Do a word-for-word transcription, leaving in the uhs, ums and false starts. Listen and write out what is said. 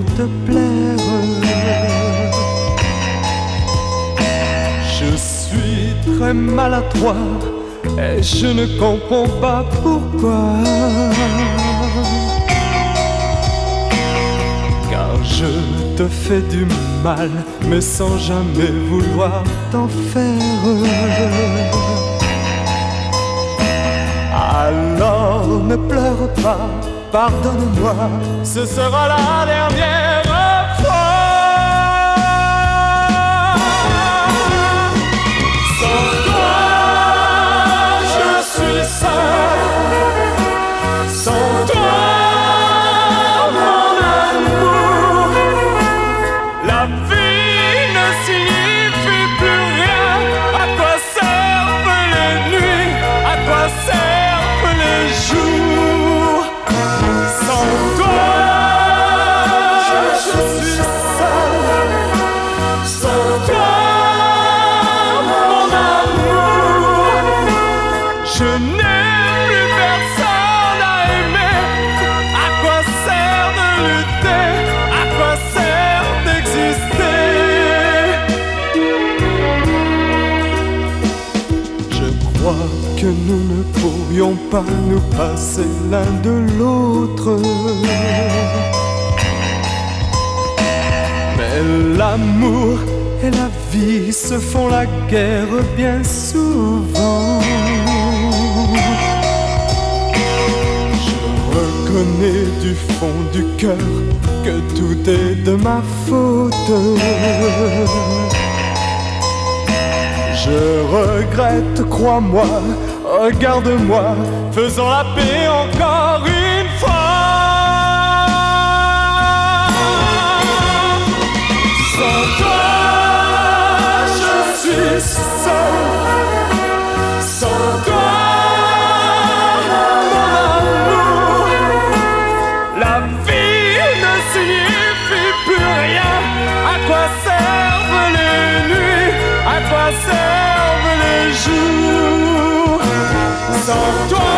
te plaire. Je suis très maladroit et je ne comprends pas pourquoi. Car je te fais du mal, mais sans jamais vouloir t'en faire. Alors ne pleure pas, pardonne-moi, ce sera la dernière fois. Sans toi, je suis seul. Sans toi, mon amour, la vie ne signifie plus rien. À quoi servent les nuits? À quoi servent les jours? Sans toi, je suis seul. Sans toi, mon amour, je n'ai plus personne à aimer. À quoi sert de lutter? À quoi sert d'exister? Je crois que nous ne pourrions pas nous passer l'un de l'autre. Mais l'amour et la vie se font la guerre bien souvent. Je reconnais du fond du cœur que tout est de ma faute. Je regrette, crois-moi, regarde-moi, faisons la paix encore une fois. Sans toi, je suis seul. Sans toi, mon amour, la vie ne signifie plus rien. À quoi servent les nuits? À quoi servent les jours? Sans toi,